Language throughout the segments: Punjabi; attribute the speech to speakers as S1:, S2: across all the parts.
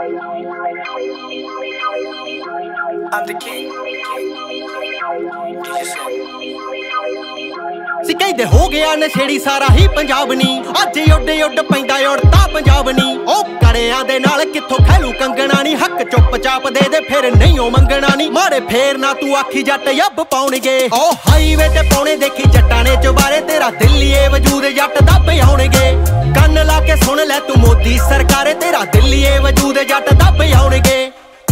S1: I'm the king.
S2: ਕਹਿੰਦੇ ਹੋ ਗਿਆ ਨਸ਼ੇੜੀ ਸਾਰਾ ਹੀ ਪੰਜਾਬ ਨੀ ਅੱਜ ਉੱਡ ਪੈਂਦਾ ਉੜਤਾ ਪੰਜਾਬ ਨੀ ਉਹ ਕੜਿਆਂ ਦੇ ਨਾਲ ਕਿੱਥੋਂ ਖੈਲੂ ਕੰਗਣਾ ਨੀ ਹੱਕ ਚੁੱਪ ਚਾਪ ਦੇ ਫਿਰ ਨਹੀਂ ਉਹ ਮੰਗਣਾ ਨੀ ਮਾਰੇ ਫੇਰ ਨਾ ਤੂੰ ਆਖੀ ਜੱਟ ਯੱਬ ਪਾਉਣਗੇ ਉਹ ਹਾਈਵੇ ਤੇ ਪਾਉਣੇ ਦੇਖੀ ਜੱਟਾਂ ਨੇ ਚੁਬਾਰੇ ਤੇਰਾ ਦਿੱਲੀਏ ਵਜੂਦ ਜੱਟ ਦੱਬ ਆਉਣਗੇ ਕੰਨ ਲਾ ਕੇ ਸੁਣ ਲੈ ਤੂੰ ਮੋਦੀ ਸਰਕਾਰੇ ਤੇਰਾ ਦਿੱਲੀਏ ਵਜੂਦ ਜੱਟ ਦੱਬ ਆਉਣਗੇ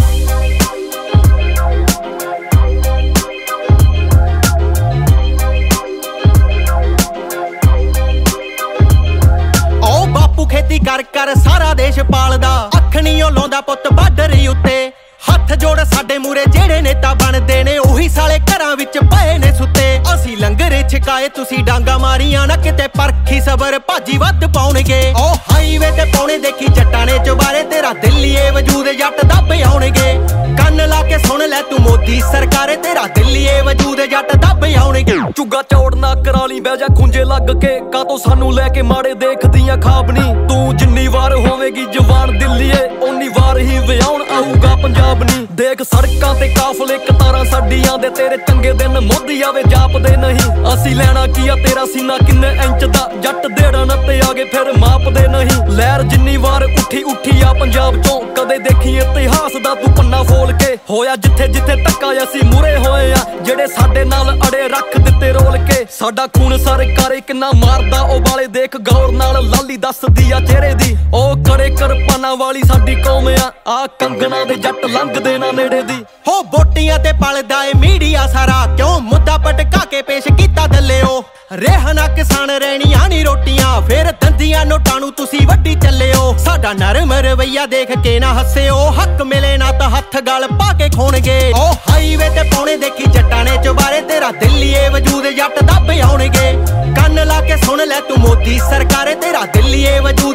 S2: ਖੇਤੀ ਕਰ ਸਾਰਾ ਦੇਸ਼ ਪਾਲਦਾ ਅੱਖ ਨੀ ਉਹ ਲਾਉਂਦਾ ਪੁੱਤ ਬਾਰਡਰ ਉੱਤੇ ਹੱਥ ਜੋੜ ਸਾਡੇ ਮੂਰੇ ਜਿਹੜੇ ਨੇਤਾ ਬਣਦੇ ਨੇ ਉਹੀ ਸਾਲੇ ਘਰਾਂ ਵਿੱਚ ਪਏ ਨੇ ਸੁੱਤੇ ਅਸੀਂ ਲੰਗਰ ਛਕਾਏ ਤੁਸੀਂ ਡਾਂਗਾ ਮਾਰੀਆਂ ਨਾ ਕਿਤੇ ਪਰਖੀ ਸਬਰ ਭਾਜੀ ਵੱਧ ਪਾਉਣਗੇ ਉਹ ਹਾਈਵੇ ਤੇ ਪਾਉਣੇ ਦੇਖੀ ਜੱਟਾਂ ਨੇ ਚੁਬਾਰੇ ਤੇਰਾ ਦਿੱਲੀਏ ਵਜੂਦ ਜੱਟ ਦੱਬ ਆਉਣਗੇ ਕੰਨ ਲਾ ਕੇ ਸੁਣ ਲੈ ਤੂੰ ਮੋਦੀ ਸਰਕਾਰੇ ਤੇਰਾ ਦਿੱਲੀਏ ਵਜੂਦ ਜੱਟ ਦੱਬ ਆਉਣਗੇ
S3: ਚੁੱਗਾ ਚੌੜ ਨਾ ਕਰਾ ਲਈ ਬਹਿ ਜਾ ਖੁੰਝੇ ਲੱਗ ਕੇ ਕਾਤੋਂ ਸਾਨੂੰ ਲੈ ਕੇ ਮਾੜੇ ਦੇਖਦੀਆਂ ਖਾਬਣੀ ਤੂੰ ਜਿੰਨੀ ਵਾਰ ਹੋਵੇਗੀ ਜਵਾਨ ਦਿੱਲੀਏ ਓਨੀ ਵਾਰ ਹੀ ਵਿਆਹੁਣ ਆਊਗਾ ਪੰਜਾਬ ਨੀ ਦੇਖ ਸੜਕਾਂ ਤੇ ਕਾਫਲੇ ਕਤਾਰਾਂ ਸਾਡੀਆਂ ਦੇ ਤੇਰੇ ਚੰਗੇ ਦਿਨ ਮੋਦੀ ਆਵੇ ਜਾਪਦੇ ਨਹੀਂ ਅਸੀਂ ਲੈਣਾ ਕੀ ਆ ਤੇਰਾ ਸੀਨਾ ਕਿੰਨੇ ਇੰਚ ਦਾ ਜੱਟ ਦੇੜਨ ਤੇ ਆਗੇ ਫਿਰ ਮਾਪਦੇ ਨਹੀਂ ਲਹਿਰ ਜਿੰਨੀ ਵਾਰ ਉੱਠੀ ਆ ਪੰਜਾਬ ਚੋਂ ਕਦੇ ਦੇਖੀ ਇਤਿਹਾਸ ਦਾ ਤੂੰ ਪੰਨਾ ਫੋਲ ਕੇ ਹੋਇਆ ਜਿੱਥੇ ਧੱਕਾ ਅਸੀਂ ਮੂਰੇ ਹੋਏ ਆ ਜਿਹੜੇ ਸਾਡੇ ਨਾਲ ਅੜੇ ਰੱਖ ਦਿੱਤੇ ਰੋਲ ਕੇ ਸਾਡਾ ਖੂਨ ਸਰਕਾਰੇ ਕਿੰਨਾ ਮਾਰਦਾ ਉਹ ਵਾਲੇ ਦੇਖ ਗੌਰ ਨਾਲ ਲਾਲੀ ਦੱਸਦੀ ਆ ਚਿਹਰੇ ਦੀ ਉਹ ਕੜੇ ਕਰਪਾਨਾ ਵਾਲੀ ਸਾਡੀ ਕੌਮ ਆ ਕੰਗਣਾ ਦੇ ਜੱਟ ਲੰਘਦੇ ਨਾ ਨੇੜੇ ਦੀ
S2: ਹੋ ਬੋਟੀਆਂ ਤੇ ਪਲਦਾ ਏ ਮੀਡੀਆ ਸਾਰਾ ਕਿਉਂ ਮੁੱਦਾ ਪਟਕਾ ਕੇ ਪੇਸ਼ ਕੀਤਾ ਦੱਲਿਓ ਰਹਿਣਾ ਕਿਸਾਨ ਰਹਿਣੀਆਂ ਨੀ ਰੋਟੀਆਂ ਫਿਰ ਦੰਦੀਆਂ ਨੋਟਾਂ ਨੂੰ ਤੁਸੀਂ ਵੱਡੀ ਚੱਲਿਓ ਸਾਡਾ ਨਰਮ ਰਵਈਆ ਦੇਖ ਕੇ ਨਾ ਹੱਸਿਓ ਹੱਕ ਮਿਲੇ ਨਾ ਤਾਂ ਹੱਥ ਗਲ ਪਾ ਕੇ ਖੋਣਗੇ ਉਹ ਹਾਈਵੇ ਤੇ ਪਾਉਣੇ ਦੇਖੀ ਜੱਟਾਂ ਨੇ ਚੁਬਾਰੇ ਤੇਰਾ ਦਿੱਲੀਏ ਵਜੂਦ ਜੱਟ ਦੱਬ ਆਉਣਗੇ ਕੰਨ ਲਾ ਕੇ ਸੁਣ ਲੈ ਤੂੰ ਮੋਦੀ ਸਰਕਾਰੇ ਤੇਰਾ ਦਿੱਲੀਏ ਵਜੂਦ